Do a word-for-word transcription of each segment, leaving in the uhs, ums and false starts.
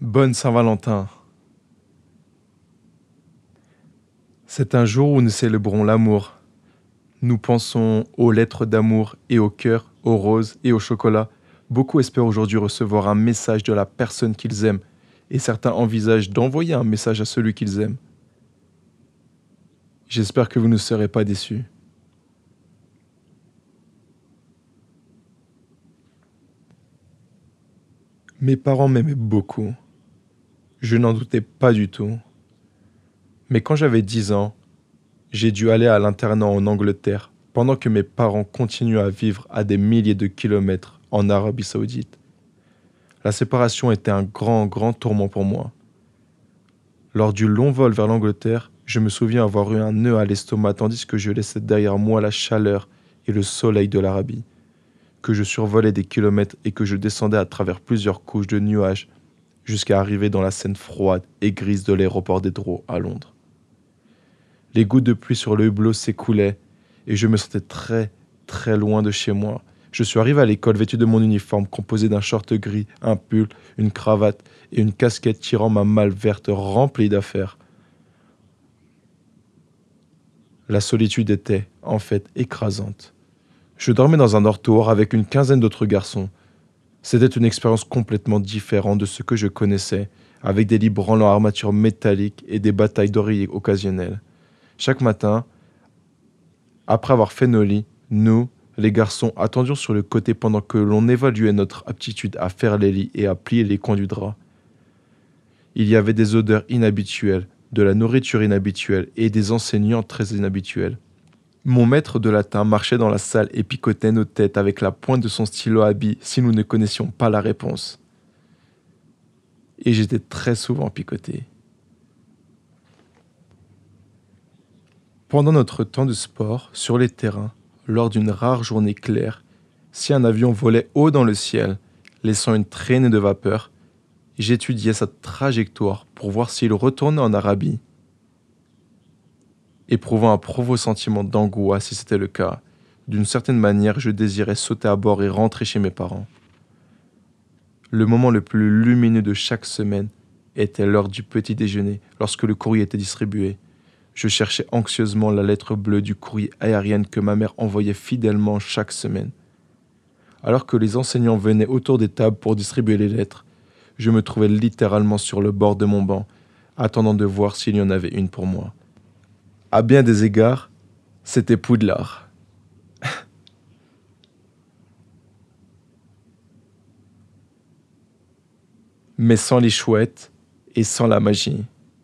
Bonne Saint-Valentin. C'est un jour où nous célébrons l'amour. Nous pensons aux lettres d'amour et aux cœurs, aux roses et au chocolat. Beaucoup espèrent aujourd'hui recevoir un message de la personne qu'ils aiment et certains envisagent d'envoyer un message à celui qu'ils aiment. J'espère que vous ne serez pas déçus. Mes parents m'aimaient beaucoup. Je n'en doutais pas du tout. Mais quand j'avais dix ans, j'ai dû aller à l'internat en Angleterre pendant que mes parents continuaient à vivre à des milliers de kilomètres en Arabie Saoudite. La séparation était un grand, grand tourment pour moi. Lors du long vol vers l'Angleterre, je me souviens avoir eu un nœud à l'estomac tandis que je laissais derrière moi la chaleur et le soleil de l'Arabie, que je survolais des kilomètres et que je descendais à travers plusieurs couches de nuages jusqu'à arriver dans la scène froide et grise de l'aéroport d'Heathrow à Londres. Les gouttes de pluie sur le hublot s'écoulaient et je me sentais très, très loin de chez moi. Je suis arrivé à l'école vêtu de mon uniforme composé d'un short gris, un pull, une cravate et une casquette tirant ma malle verte remplie d'affaires. La solitude était, en fait, écrasante. Je dormais dans un dortoir avec une quinzaine d'autres garçons. C'était une expérience complètement différente de ce que je connaissais, avec des lits branlants en armature métallique et des batailles d'oreillers occasionnelles. Chaque matin, après avoir fait nos lits, nous, les garçons, attendions sur le côté pendant que l'on évaluait notre aptitude à faire les lits et à plier les coins du drap. Il y avait des odeurs inhabituelles, de la nourriture inhabituelle et des enseignants très inhabituels. Mon maître de latin marchait dans la salle et picotait nos têtes avec la pointe de son stylo à billes si nous ne connaissions pas la réponse. Et j'étais très souvent picoté. Pendant notre temps de sport, sur les terrains, lors d'une rare journée claire, si un avion volait haut dans le ciel, laissant une traînée de vapeur, j'étudiais sa trajectoire pour voir s'il retournait en Arabie. Éprouvant un profond sentiment d'angoisse si c'était le cas, d'une certaine manière, je désirais sauter à bord et rentrer chez mes parents. Le moment le plus lumineux de chaque semaine était l'heure du petit déjeuner, lorsque le courrier était distribué. Je cherchais anxieusement la lettre bleue du courrier aérien que ma mère envoyait fidèlement chaque semaine. Alors que les enseignants venaient autour des tables pour distribuer les lettres, je me trouvais littéralement sur le bord de mon banc, attendant de voir s'il y en avait une pour moi. À bien des égards, c'était Poudlard. Mais sans les chouettes et sans la magie.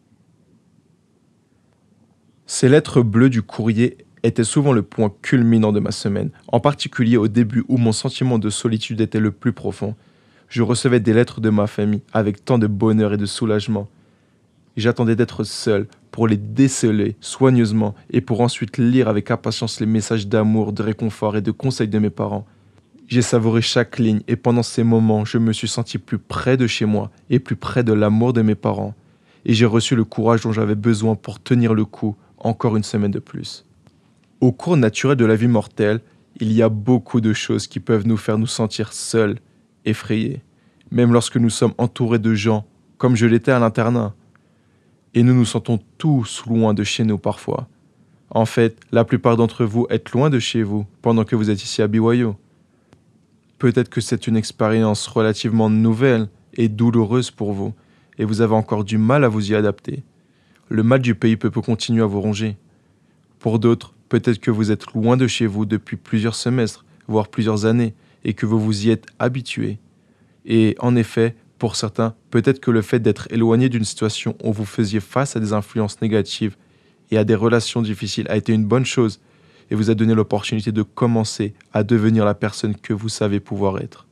Ces lettres bleues du courrier étaient souvent le point culminant de ma semaine, en particulier au début où mon sentiment de solitude était le plus profond. Je recevais des lettres de ma famille avec tant de bonheur et de soulagement. J'attendais d'être seul pour les déceler soigneusement et pour ensuite lire avec impatience les messages d'amour, de réconfort et de conseils de mes parents. J'ai savouré chaque ligne et pendant ces moments, je me suis senti plus près de chez moi et plus près de l'amour de mes parents. Et j'ai reçu le courage dont j'avais besoin pour tenir le coup encore une semaine de plus. Au cours naturel de la vie mortelle, il y a beaucoup de choses qui peuvent nous faire nous sentir seuls, effrayés, même lorsque nous sommes entourés de gens, comme je l'étais à l'internat. Et nous nous sentons tous loin de chez nous parfois. En fait, la plupart d'entre vous êtes loin de chez vous pendant que vous êtes ici à B Y O. Peut-être que c'est une expérience relativement nouvelle et douloureuse pour vous, et vous avez encore du mal à vous y adapter. Le mal du pays peut continuer à vous ronger. Pour d'autres, peut-être que vous êtes loin de chez vous depuis plusieurs semestres, voire plusieurs années, et que vous vous y êtes habitué. Et en effet, pour certains, peut-être que le fait d'être éloigné d'une situation où vous faisiez face à des influences négatives et à des relations difficiles a été une bonne chose et vous a donné l'opportunité de commencer à devenir la personne que vous savez pouvoir être.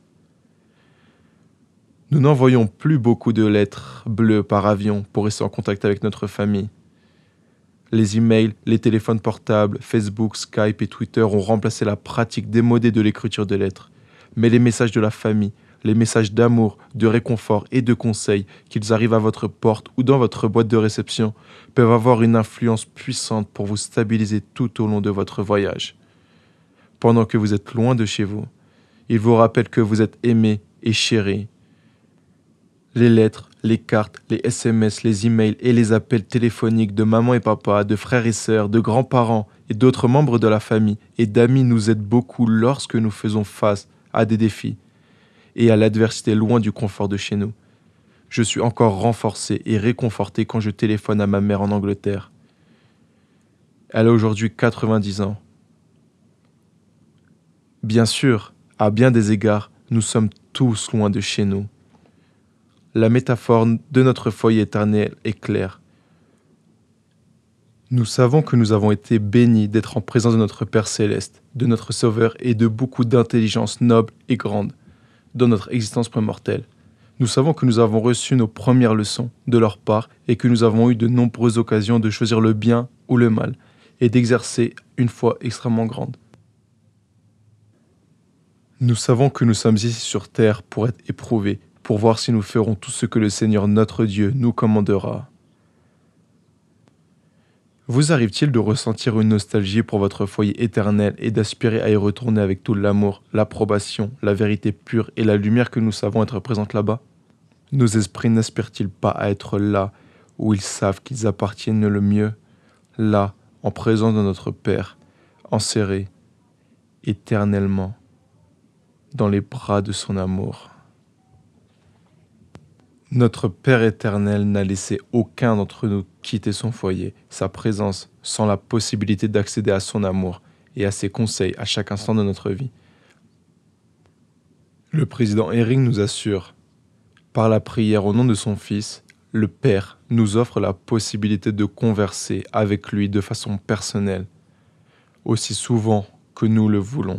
Nous n'envoyons plus beaucoup de lettres bleues par avion pour rester en contact avec notre famille. Les emails, les téléphones portables, Facebook, Skype et Twitter ont remplacé la pratique démodée de l'écriture de lettres. Mais les messages de la famille, les messages d'amour, de réconfort et de conseils, qu'ils arrivent à votre porte ou dans votre boîte de réception, peuvent avoir une influence puissante pour vous stabiliser tout au long de votre voyage. Pendant que vous êtes loin de chez vous, ils vous rappellent que vous êtes aimé et chéri. Les lettres, les cartes, les S M S, les emails et les appels téléphoniques de maman et papa, de frères et sœurs, de grands-parents et d'autres membres de la famille et d'amis nous aident beaucoup lorsque nous faisons face à des défis et à l'adversité loin du confort de chez nous. Je suis encore renforcé et réconforté quand je téléphone à ma mère en Angleterre. Elle a aujourd'hui quatre-vingt-dix ans. Bien sûr, à bien des égards, nous sommes tous loin de chez nous. La métaphore de notre foyer éternel est claire. Nous savons que nous avons été bénis d'être en présence de notre Père céleste, de notre Sauveur et de beaucoup d'intelligence noble et grande dans notre existence prémortelle. Nous savons que nous avons reçu nos premières leçons de leur part et que nous avons eu de nombreuses occasions de choisir le bien ou le mal et d'exercer une foi extrêmement grande. Nous savons que nous sommes ici sur terre pour être éprouvés, pour voir si nous ferons tout ce que le Seigneur notre Dieu nous commandera. Vous arrive-t-il de ressentir une nostalgie pour votre foyer éternel et d'aspirer à y retourner avec tout l'amour, l'approbation, la vérité pure et la lumière que nous savons être présentes là-bas? Nos esprits n'aspirent-ils pas à être là où ils savent qu'ils appartiennent le mieux, là, en présence de notre Père, enserré éternellement dans les bras de son amour? Notre Père éternel n'a laissé aucun d'entre nous quitter son foyer, sa présence, sans la possibilité d'accéder à son amour et à ses conseils à chaque instant de notre vie. Le président Eyring nous assure, par la prière au nom de son Fils, le Père nous offre la possibilité de converser avec lui de façon personnelle, aussi souvent que nous le voulons.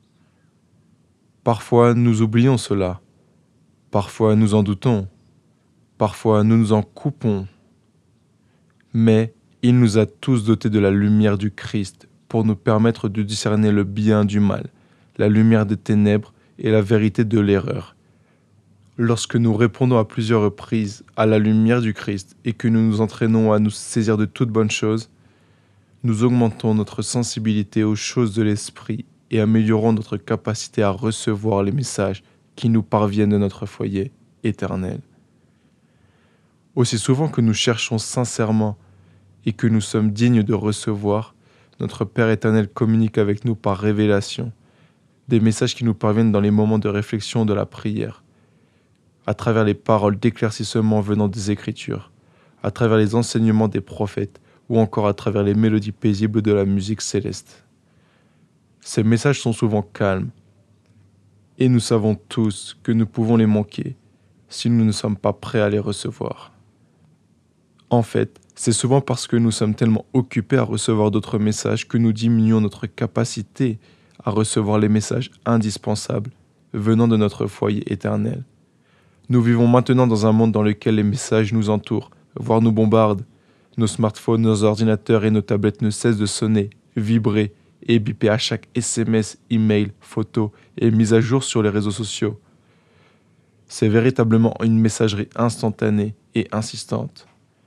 Parfois nous oublions cela, parfois nous en doutons, parfois nous nous en coupons, mais il nous a tous dotés de la lumière du Christ pour nous permettre de discerner le bien du mal, la lumière des ténèbres et la vérité de l'erreur. Lorsque nous répondons à plusieurs reprises à la lumière du Christ et que nous nous entraînons à nous saisir de toutes bonnes choses, nous augmentons notre sensibilité aux choses de l'esprit et améliorons notre capacité à recevoir les messages qui nous parviennent de notre foyer éternel. Aussi souvent que nous cherchons sincèrement et que nous sommes dignes de recevoir, notre Père éternel communique avec nous par révélation, des messages qui nous parviennent dans les moments de réflexion de la prière, à travers les paroles d'éclaircissement venant des Écritures, à travers les enseignements des prophètes ou encore à travers les mélodies paisibles de la musique céleste. Ces messages sont souvent calmes et nous savons tous que nous pouvons les manquer si nous ne sommes pas prêts à les recevoir. En fait, c'est souvent parce que nous sommes tellement occupés à recevoir d'autres messages que nous diminuons notre capacité à recevoir les messages indispensables venant de notre foyer éternel. Nous vivons maintenant dans un monde dans lequel les messages nous entourent, voire nous bombardent. Nos smartphones, nos ordinateurs et nos tablettes ne cessent de sonner, vibrer et biper à chaque S M S, email, photo et mise à jour sur les réseaux sociaux. C'est véritablement une messagerie instantanée et insistante.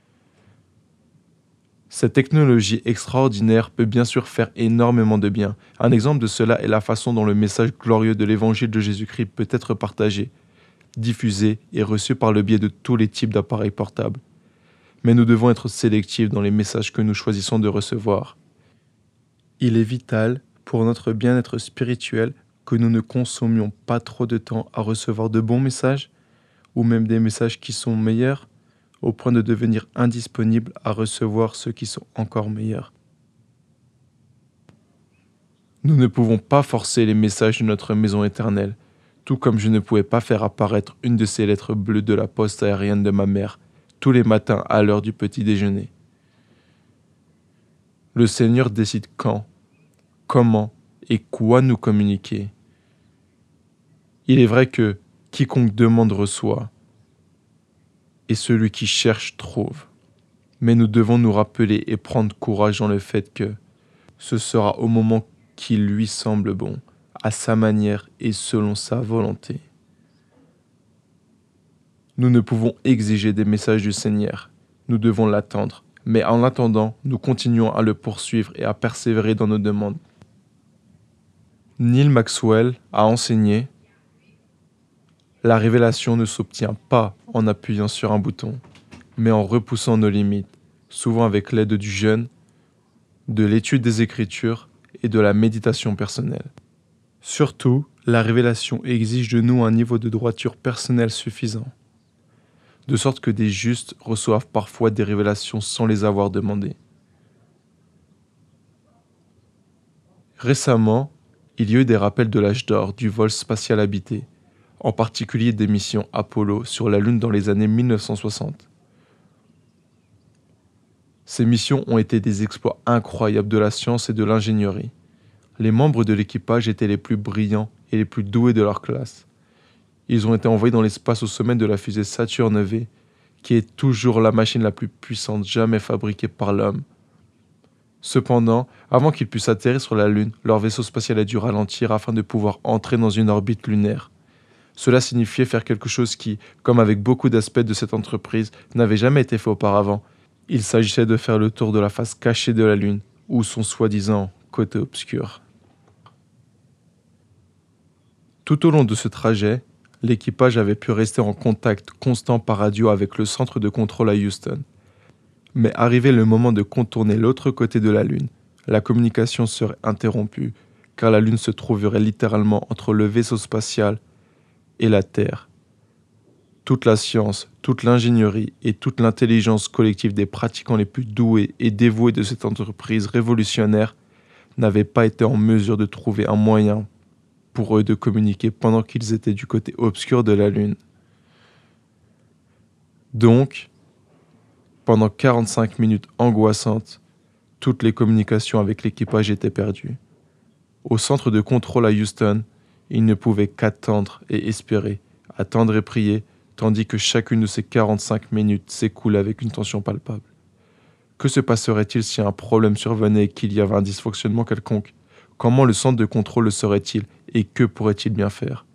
Cette technologie extraordinaire peut bien sûr faire énormément de bien. Un exemple de cela est la façon dont le message glorieux de l'évangile de Jésus-Christ peut être partagé, diffusé et reçu par le biais de tous les types d'appareils portables. Mais nous devons être sélectifs dans les messages que nous choisissons de recevoir. Il est vital pour notre bien-être spirituel que nous ne consommions pas trop de temps à recevoir de bons messages, ou même des messages qui sont meilleurs, au point de devenir indisponibles à recevoir ceux qui sont encore meilleurs. Nous ne pouvons pas forcer les messages de notre maison éternelle, tout comme je ne pouvais pas faire apparaître une de ces lettres bleues de la poste aérienne de ma mère tous les matins à l'heure du petit déjeuner. Le Seigneur décide quand, comment et quoi nous communiquer. Il est vrai que quiconque demande reçoit, et celui qui cherche trouve. Mais nous devons nous rappeler et prendre courage dans le fait que ce sera au moment qui lui semble bon, à sa manière et selon sa volonté. Nous ne pouvons exiger des messages du Seigneur, nous devons l'attendre, mais en attendant, nous continuons à le poursuivre et à persévérer dans nos demandes. Neil Maxwell a enseigné La révélation ne s'obtient pas en appuyant sur un bouton, mais en repoussant nos limites, souvent avec l'aide du jeûne, de l'étude des Écritures et de la méditation personnelle. Surtout, la révélation exige de nous un niveau de droiture personnelle suffisant, de sorte que des justes reçoivent parfois des révélations sans les avoir demandées. Récemment, il y a eu des rappels de l'âge d'or du vol spatial habité, en particulier des missions Apollo sur la Lune dans les années mille neuf cent soixante. Ces missions ont été des exploits incroyables de la science et de l'ingénierie. Les membres de l'équipage étaient les plus brillants et les plus doués de leur classe. Ils ont été envoyés dans l'espace au sommet de la fusée Saturne V, qui est toujours la machine la plus puissante jamais fabriquée par l'homme. Cependant, avant qu'ils puissent atterrir sur la Lune, leur vaisseau spatial a dû ralentir afin de pouvoir entrer dans une orbite lunaire. Cela signifiait faire quelque chose qui, comme avec beaucoup d'aspects de cette entreprise, n'avait jamais été fait auparavant. Il s'agissait de faire le tour de la face cachée de la Lune, ou son soi-disant côté obscur. Tout au long de ce trajet, l'équipage avait pu rester en contact constant par radio avec le centre de contrôle à Houston. Mais arrivé le moment de contourner l'autre côté de la Lune, la communication serait interrompue, car la Lune se trouverait littéralement entre le vaisseau spatial et la Terre. Toute la science, toute l'ingénierie et toute l'intelligence collective des pratiquants les plus doués et dévoués de cette entreprise révolutionnaire n'avaient pas été en mesure de trouver un moyen pour eux de communiquer pendant qu'ils étaient du côté obscur de la Lune. Donc, pendant quarante-cinq minutes angoissantes, toutes les communications avec l'équipage étaient perdues. Au centre de contrôle à Houston, ils ne pouvaient qu'attendre et espérer, attendre et prier, tandis que chacune de ces quarante-cinq minutes s'écoule avec une tension palpable. Que se passerait-il si un problème survenait et qu'il y avait un dysfonctionnement quelconque? Comment le centre de contrôle le saurait-il et que pourrait-il bien faire?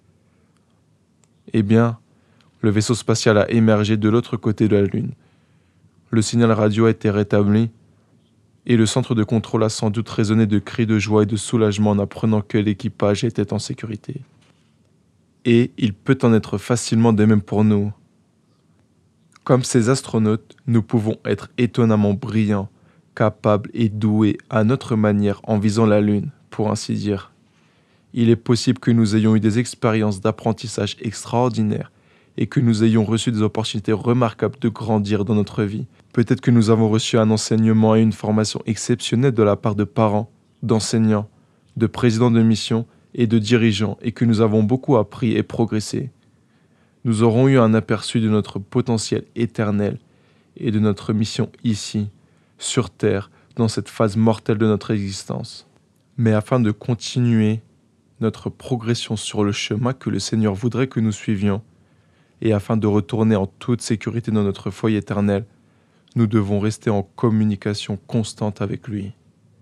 Eh bien, le vaisseau spatial a émergé de l'autre côté de la Lune. Le signal radio a été rétabli et le centre de contrôle a sans doute résonné de cris de joie et de soulagement en apprenant que l'équipage était en sécurité. Et il peut en être facilement de même pour nous. Comme ces astronautes, nous pouvons être étonnamment brillants, capables et doués à notre manière en visant la Lune, pour ainsi dire. Il est possible que nous ayons eu des expériences d'apprentissage extraordinaires et que nous ayons reçu des opportunités remarquables de grandir dans notre vie. Peut-être que nous avons reçu un enseignement et une formation exceptionnelle de la part de parents, d'enseignants, de présidents de mission et de dirigeants et que nous avons beaucoup appris et progressé. Nous aurons eu un aperçu de notre potentiel éternel et de notre mission ici, sur Terre, dans cette phase mortelle de notre existence. Mais afin de continuer notre progression sur le chemin que le Seigneur voudrait que nous suivions, et afin de retourner en toute sécurité dans notre foyer éternel, nous devons rester en communication constante avec lui.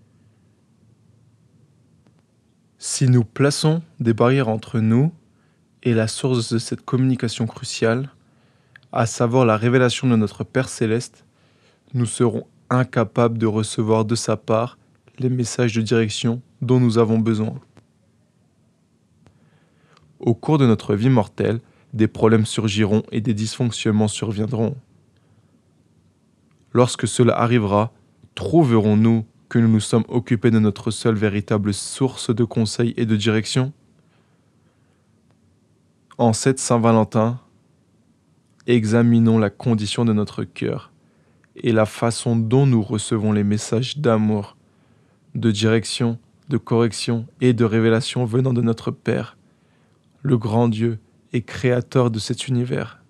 Si nous plaçons des barrières entre nous et la source de cette communication cruciale, à savoir la révélation de notre Père Céleste, nous serons incapables de recevoir de sa part les messages de direction dont nous avons besoin. Au cours de notre vie mortelle, des problèmes surgiront et des dysfonctionnements surviendront. Lorsque cela arrivera, trouverons-nous que nous nous sommes occupés de notre seule véritable source de conseil et de direction? En cette Saint-Valentin, examinons la condition de notre cœur et la façon dont nous recevons les messages d'amour, de direction, de correction et de révélation venant de notre Père, le grand Dieu et créateur de cet univers.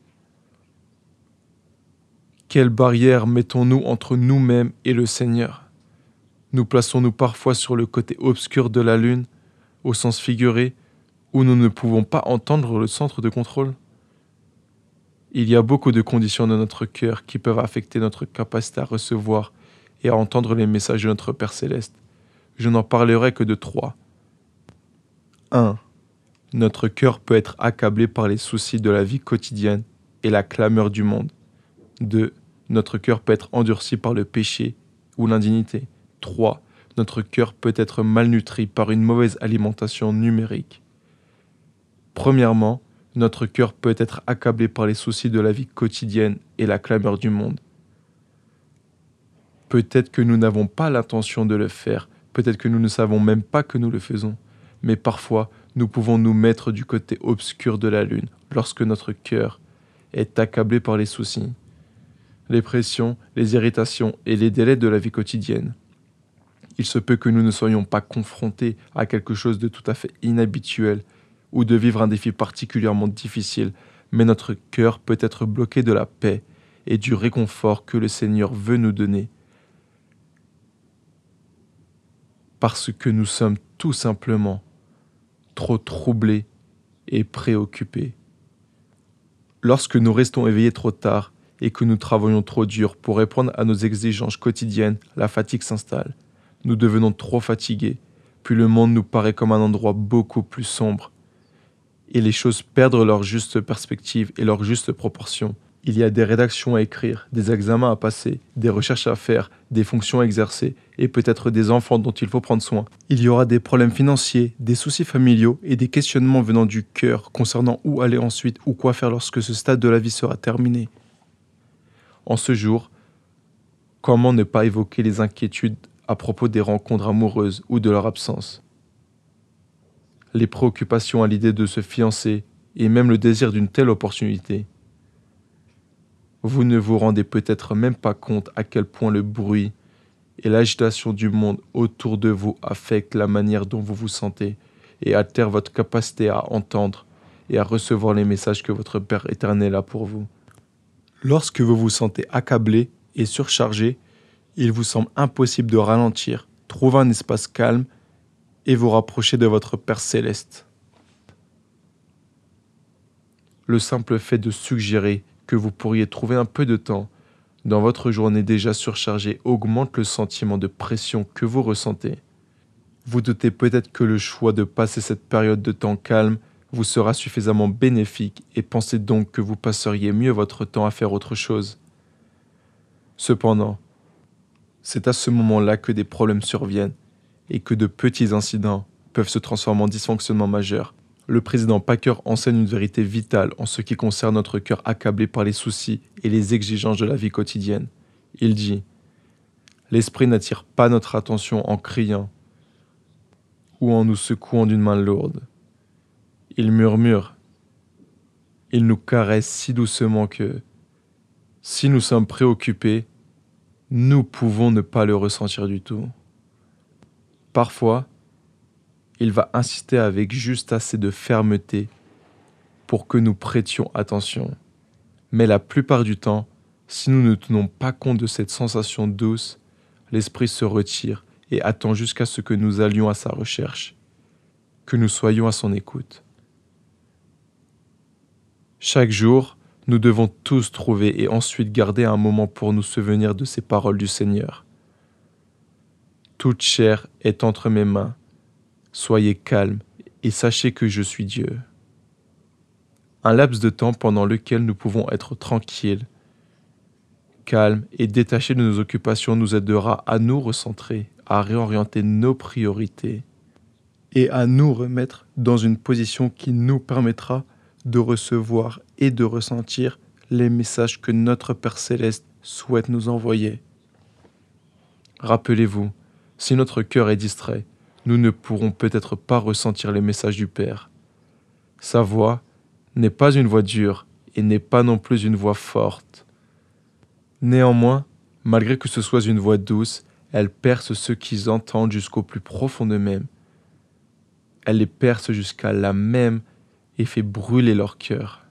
Quelles barrières mettons-nous entre nous-mêmes et le Seigneur? Nous plaçons-nous parfois sur le côté obscur de la Lune, au sens figuré, où nous ne pouvons pas entendre le centre de contrôle? Il y a beaucoup de conditions dans notre cœur qui peuvent affecter notre capacité à recevoir et à entendre les messages de notre Père Céleste. Je n'en parlerai que de trois. un. Notre cœur peut être accablé par les soucis de la vie quotidienne et la clameur du monde. deux. Notre cœur peut être endurci par le péché ou l'indignité. trois. Notre cœur peut être malnutri par une mauvaise alimentation numérique. Premièrement, Notre cœur peut être accablé par les soucis de la vie quotidienne et la clameur du monde. Peut-être que nous n'avons pas l'intention de le faire, peut-être que nous ne savons même pas que nous le faisons, mais parfois nous pouvons nous mettre du côté obscur de la lune lorsque notre cœur est accablé par les soucis, les pressions, les irritations et les délais de la vie quotidienne. Il se peut que nous ne soyons pas confrontés à quelque chose de tout à fait inhabituel ou de vivre un défi particulièrement difficile, mais notre cœur peut être bloqué de la paix et du réconfort que le Seigneur veut nous donner, parce que nous sommes tout simplement trop troublés et préoccupés. Lorsque nous restons éveillés trop tard et que nous travaillons trop dur pour répondre à nos exigences quotidiennes, la fatigue s'installe. Nous devenons trop fatigués, puis le monde nous paraît comme un endroit beaucoup plus sombre. Et les choses perdent leur juste perspective et leur juste proportion. Il y a des rédactions à écrire, des examens à passer, des recherches à faire, des fonctions à exercer et peut-être des enfants dont il faut prendre soin. Il y aura des problèmes financiers, des soucis familiaux et des questionnements venant du cœur concernant où aller ensuite ou quoi faire lorsque ce stade de la vie sera terminé. En ce jour, comment ne pas évoquer les inquiétudes à propos des rencontres amoureuses ou de leur absence? Les préoccupations à l'idée de se fiancer et même le désir d'une telle opportunité. Vous ne vous rendez peut-être même pas compte à quel point le bruit et l'agitation du monde autour de vous affectent la manière dont vous vous sentez et altèrent votre capacité à entendre et à recevoir les messages que votre Père éternel a pour vous. Lorsque vous vous sentez accablé et surchargé, il vous semble impossible de ralentir, trouver un espace calme et vous rapprocher de votre Père céleste. Le simple fait de suggérer que vous pourriez trouver un peu de temps dans votre journée déjà surchargée augmente le sentiment de pression que vous ressentez. Vous doutez peut-être que le choix de passer cette période de temps calme vous sera suffisamment bénéfique et pensez donc que vous passeriez mieux votre temps à faire autre chose. Cependant, c'est à ce moment-là que des problèmes surviennent et que de petits incidents peuvent se transformer en dysfonctionnements majeurs. Le président Packer enseigne une vérité vitale en ce qui concerne notre cœur accablé par les soucis et les exigences de la vie quotidienne. Il dit « L'esprit n'attire pas notre attention en criant ou en nous secouant d'une main lourde. Il murmure, il nous caresse si doucement que, si nous sommes préoccupés, nous pouvons ne pas le ressentir du tout. Parfois, il va insister avec juste assez de fermeté pour que nous prêtions attention. Mais la plupart du temps, si nous ne tenons pas compte de cette sensation douce, l'esprit se retire et attend jusqu'à ce que nous allions à sa recherche, que nous soyons à son écoute. Chaque jour, nous devons tous trouver et ensuite garder un moment pour nous souvenir de ces paroles du Seigneur. Toute chair est entre mes mains. Soyez calmes et sachez que je suis Dieu. Un laps de temps pendant lequel nous pouvons être tranquilles, calmes et détachés de nos occupations nous aidera à nous recentrer, à réorienter nos priorités et à nous remettre dans une position qui nous permettra de recevoir et de ressentir les messages que notre Père Céleste souhaite nous envoyer. Rappelez-vous, si notre cœur est distrait, nous ne pourrons peut-être pas ressentir les messages du Père. Sa voix n'est pas une voix dure et n'est pas non plus une voix forte. Néanmoins, malgré que ce soit une voix douce, elle perce ceux qui entendent jusqu'au plus profond d'eux-mêmes. Elle les perce jusqu'à là même et fait brûler leur cœur.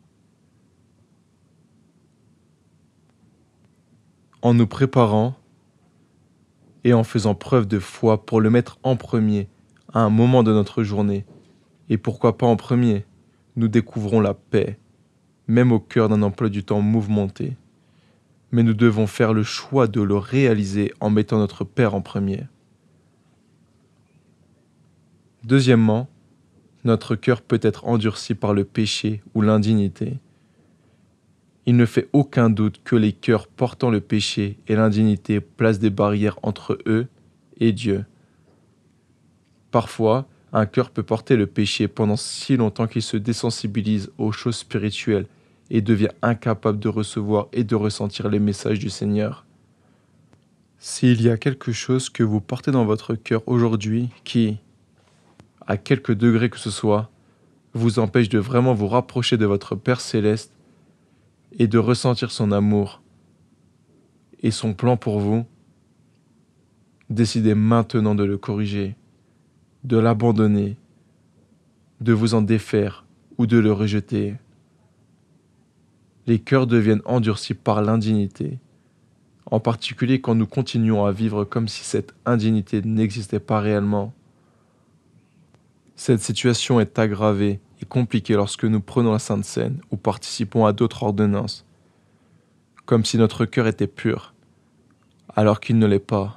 En nous préparant et en faisant preuve de foi pour le mettre en premier à un moment de notre journée, et pourquoi pas en premier, nous découvrons la paix, même au cœur d'un emploi du temps mouvementé. Mais nous devons faire le choix de le réaliser en mettant notre Père en premier. Deuxièmement, notre cœur peut être endurci par le péché ou l'indignité. Il ne fait aucun doute que les cœurs portant le péché et l'indignité placent des barrières entre eux et Dieu. Parfois, Un cœur peut porter le péché pendant si longtemps qu'il se désensibilise aux choses spirituelles et devient incapable de recevoir et de ressentir les messages du Seigneur. S'il y a quelque chose que vous portez dans votre cœur aujourd'hui qui, à quelque degré que ce soit, vous empêche de vraiment vous rapprocher de votre Père céleste et de ressentir son amour et son plan pour vous, décidez maintenant de le corriger, de l'abandonner, de vous en défaire ou de le rejeter. Les cœurs deviennent endurcis par l'indignité, en particulier quand nous continuons à vivre comme si cette indignité n'existait pas réellement. Cette situation est aggravée et compliquée lorsque nous prenons la Sainte Seine ou participons à d'autres ordonnances, comme si notre cœur était pur, alors qu'il ne l'est pas.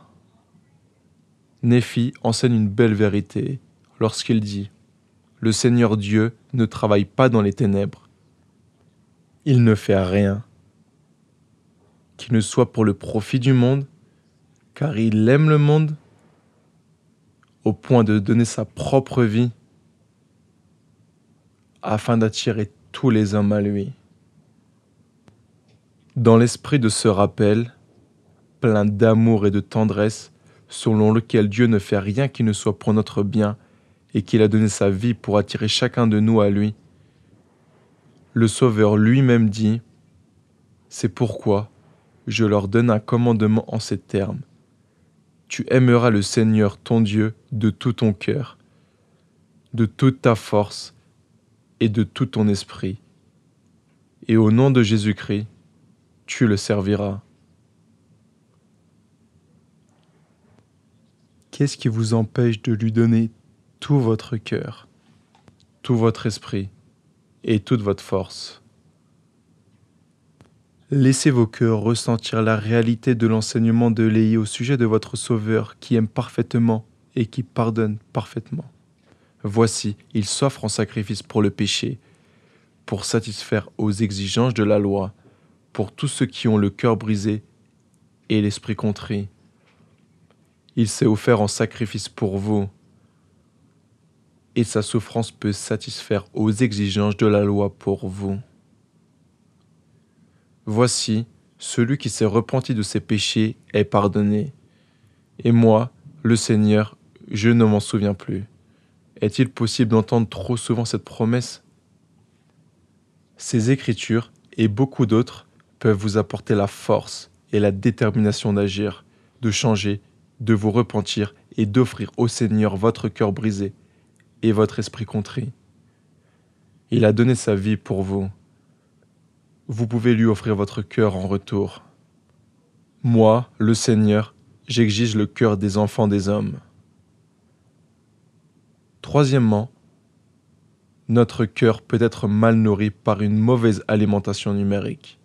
Néphi enseigne une belle vérité lorsqu'il dit « Le Seigneur Dieu ne travaille pas dans les ténèbres. Il ne fait rien, qu'il ne soit pour le profit du monde, car il aime le monde, au point de donner sa propre vie afin d'attirer tous les hommes à lui. » Dans l'esprit de ce rappel, plein d'amour et de tendresse, selon lequel Dieu ne fait rien qui ne soit pour notre bien et qu'il a donné sa vie pour attirer chacun de nous à lui, le Sauveur lui-même dit « C'est pourquoi je leur donne un commandement en ces termes. Tu aimeras le Seigneur ton Dieu de tout ton cœur, de toute ta force et de tout ton esprit. Et au nom de Jésus-Christ, tu le serviras. » Qu'est-ce qui vous empêche de lui donner tout votre cœur, tout votre esprit et toute votre force? Laissez vos cœurs ressentir la réalité de l'enseignement de Léhi au sujet de votre Sauveur qui aime parfaitement et qui pardonne parfaitement. Voici, il s'offre en sacrifice pour le péché, pour satisfaire aux exigences de la loi, pour tous ceux qui ont le cœur brisé et l'esprit contrit. Il s'est offert en sacrifice pour vous, et sa souffrance peut satisfaire aux exigences de la loi pour vous. Voici, celui qui s'est repenti de ses péchés est pardonné. Et moi, le Seigneur, je ne m'en souviens plus. Est-il possible d'entendre trop souvent cette promesse? Ces écritures, et beaucoup d'autres, peuvent vous apporter la force et la détermination d'agir, de changer, de vous repentir et d'offrir au Seigneur votre cœur brisé et votre esprit contrit. Il a donné sa vie pour vous. Vous pouvez lui offrir votre cœur en retour. Moi, le Seigneur, j'exige le cœur des enfants des hommes. Troisièmement, notre cœur peut être mal nourri par une mauvaise alimentation numérique.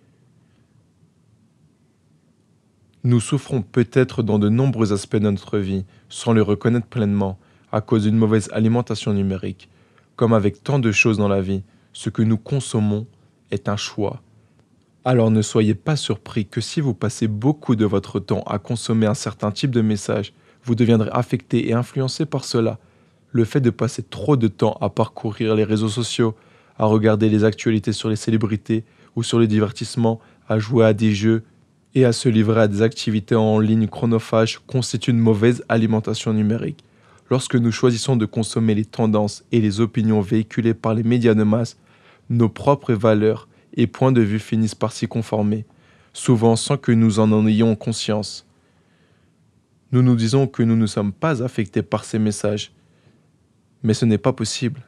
Nous souffrons peut-être dans de nombreux aspects de notre vie, sans le reconnaître pleinement, à cause d'une mauvaise alimentation numérique. Comme avec tant de choses dans la vie, ce que nous consommons est un choix. Alors ne soyez pas surpris que si vous passez beaucoup de votre temps à consommer un certain type de message, vous deviendrez affecté et influencé par cela. Le fait de passer trop de temps à parcourir les réseaux sociaux, à regarder les actualités sur les célébrités ou sur les divertissements, à jouer à des jeux et à se livrer à des activités en ligne chronophages constitue une mauvaise alimentation numérique. Lorsque nous choisissons de consommer les tendances et les opinions véhiculées par les médias de masse, nos propres valeurs et points de vue finissent par s'y conformer, souvent sans que nous en ayons conscience. Nous nous disons que nous ne sommes pas affectés par ces messages, mais ce n'est pas possible.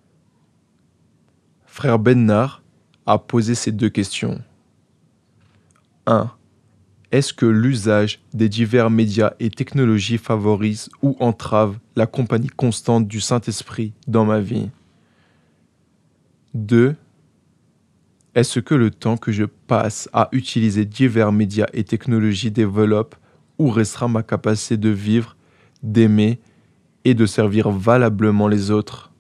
Frère Bernard a posé ces deux questions. un. Est-ce que l'usage des divers médias et technologies favorise ou entrave la compagnie constante du Saint-Esprit dans ma vie? deux. Est-ce que le temps que je passe à utiliser divers médias et technologies développe ou restreint ma capacité de vivre, d'aimer et de servir valablement les autres?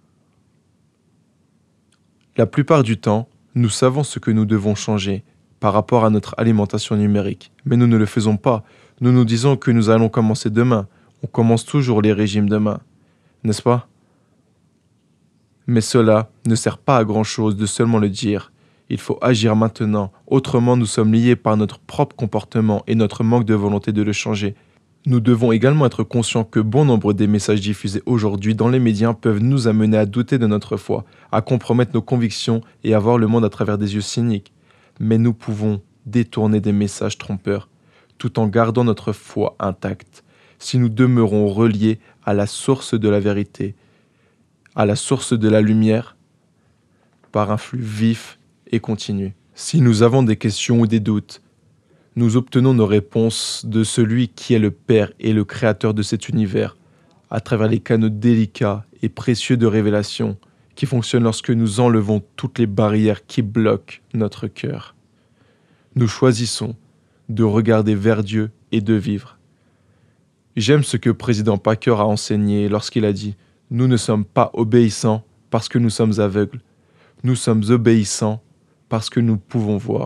La plupart du temps, nous savons ce que nous devons changer par rapport à notre alimentation numérique, mais nous ne le faisons pas. Nous nous disons que nous allons commencer demain. On commence toujours les régimes demain. n'est-ce pas? Mais cela ne sert pas à grand-chose de seulement le dire. Il faut agir maintenant, autrement nous sommes liés par notre propre comportement et notre manque de volonté de le changer. Nous devons également être conscients que bon nombre des messages diffusés aujourd'hui dans les médias peuvent nous amener à douter de notre foi, à compromettre nos convictions et à voir le monde à travers des yeux cyniques. Mais nous pouvons détourner des messages trompeurs, tout en gardant notre foi intacte, si nous demeurons reliés à la source de la vérité, à la source de la lumière, par un flux vif et continu. Si nous avons des questions ou des doutes, nous obtenons nos réponses de celui qui est le Père et le Créateur de cet univers, à travers les canaux délicats et précieux de révélation qui fonctionnent lorsque nous enlevons toutes les barrières qui bloquent notre cœur. Nous choisissons de regarder vers Dieu et de vivre. J'aime ce que président Packer a enseigné lorsqu'il a dit « Nous ne sommes pas obéissants parce que nous sommes aveugles. Nous sommes obéissants parce que nous pouvons voir. »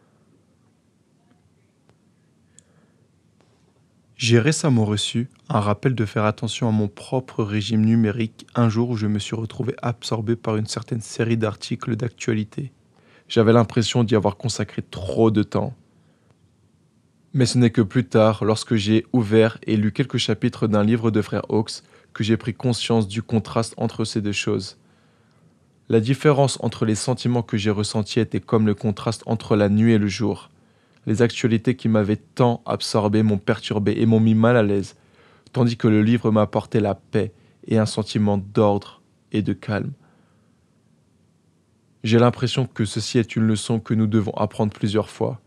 J'ai récemment reçu un rappel de faire attention à mon propre régime numérique un jour où je me suis retrouvé absorbé par une certaine série d'articles d'actualité. J'avais l'impression d'y avoir consacré trop de temps. Mais ce n'est que plus tard, lorsque j'ai ouvert et lu quelques chapitres d'un livre de frère Hawkes, que j'ai pris conscience du contraste entre ces deux choses. La différence entre les sentiments que j'ai ressentis était comme le contraste entre la nuit et le jour. Les actualités qui m'avaient tant absorbé m'ont perturbé et m'ont mis mal à l'aise, tandis que le livre m'a apporté la paix et un sentiment d'ordre et de calme. J'ai l'impression que ceci est une leçon que nous devons apprendre plusieurs fois.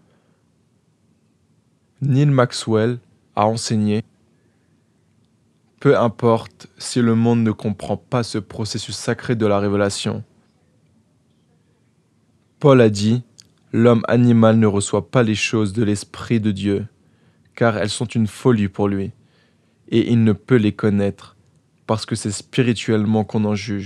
Neil Maxwell a enseigné « Peu importe si le monde ne comprend pas ce processus sacré de la révélation. » Paul a dit « L'homme animal ne reçoit pas les choses de l'Esprit de Dieu, car elles sont une folie pour lui, et il ne peut les connaître, parce que c'est spirituellement qu'on en juge. »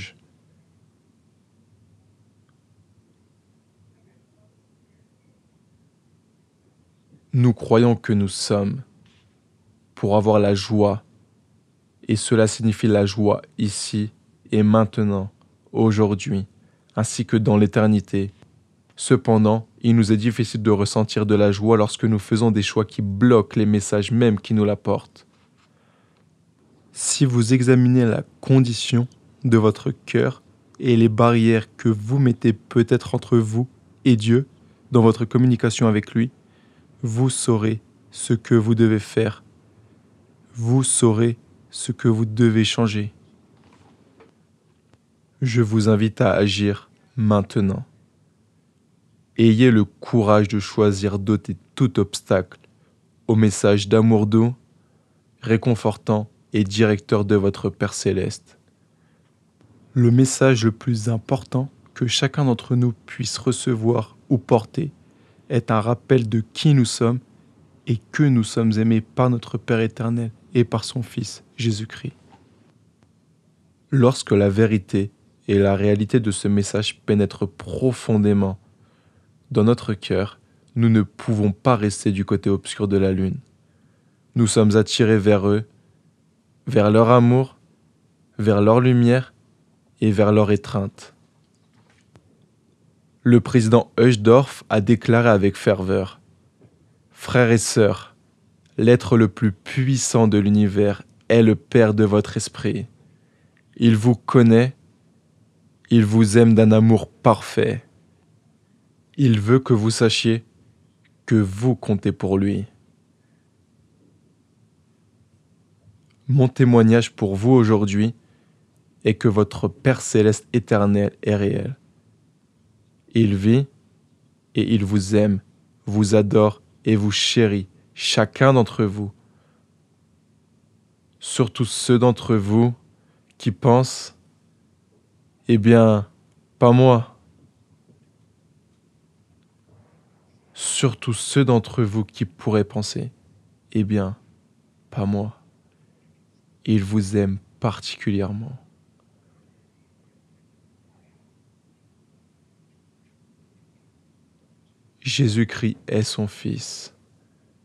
Nous croyons que nous sommes pour avoir la joie, et cela signifie la joie ici et maintenant, aujourd'hui, ainsi que dans l'éternité. Cependant, il nous est difficile de ressentir de la joie lorsque nous faisons des choix qui bloquent les messages mêmes qui nous l'apportent. Si vous examinez la condition de votre cœur et les barrières que vous mettez peut-être entre vous et Dieu dans votre communication avec lui, vous saurez ce que vous devez faire. Vous saurez ce que vous devez changer. Je vous invite à agir maintenant. Ayez le courage de choisir d'ôter tout obstacle au message d'amour doux, réconfortant et directeur de votre Père Céleste. Le message le plus important que chacun d'entre nous puisse recevoir ou porter est un rappel de qui nous sommes et que nous sommes aimés par notre Père éternel et par son Fils, Jésus-Christ. Lorsque la vérité et la réalité de ce message pénètrent profondément dans notre cœur, nous ne pouvons pas rester du côté obscur de la lune. Nous sommes attirés vers eux, vers leur amour, vers leur lumière et vers leur étreinte. Le président Uchtdorf a déclaré avec ferveur « Frères et sœurs, l'être le plus puissant de l'univers est le Père de votre esprit. Il vous connaît, il vous aime d'un amour parfait. Il veut que vous sachiez que vous comptez pour lui. » Mon témoignage pour vous aujourd'hui est que votre Père Céleste éternel est réel. Il vit et il vous aime, vous adore et vous chérit, chacun d'entre vous. Surtout ceux d'entre vous qui pensent « Eh bien, pas moi ». Surtout ceux d'entre vous qui pourraient penser « Eh bien, pas moi ». Il vous aime particulièrement. Jésus-Christ est son Fils,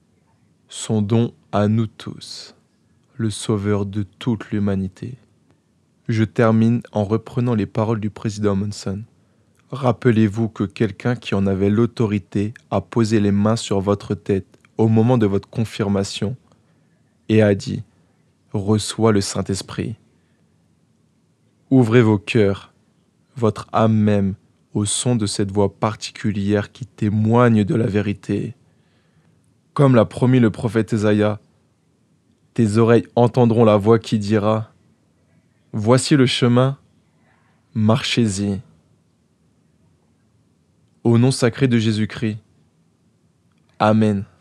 son don à nous tous, le Sauveur de toute l'humanité. Je termine en reprenant les paroles du président Monson. Rappelez-vous que quelqu'un qui en avait l'autorité a posé les mains sur votre tête au moment de votre confirmation et a dit « Reçois le Saint-Esprit ». Ouvrez vos cœurs, votre âme même, au son de cette voix particulière qui témoigne de la vérité. Comme l'a promis le prophète Ésaïe, tes oreilles entendront la voix qui dira « Voici le chemin, marchez-y ». Au nom sacré de Jésus-Christ. Amen.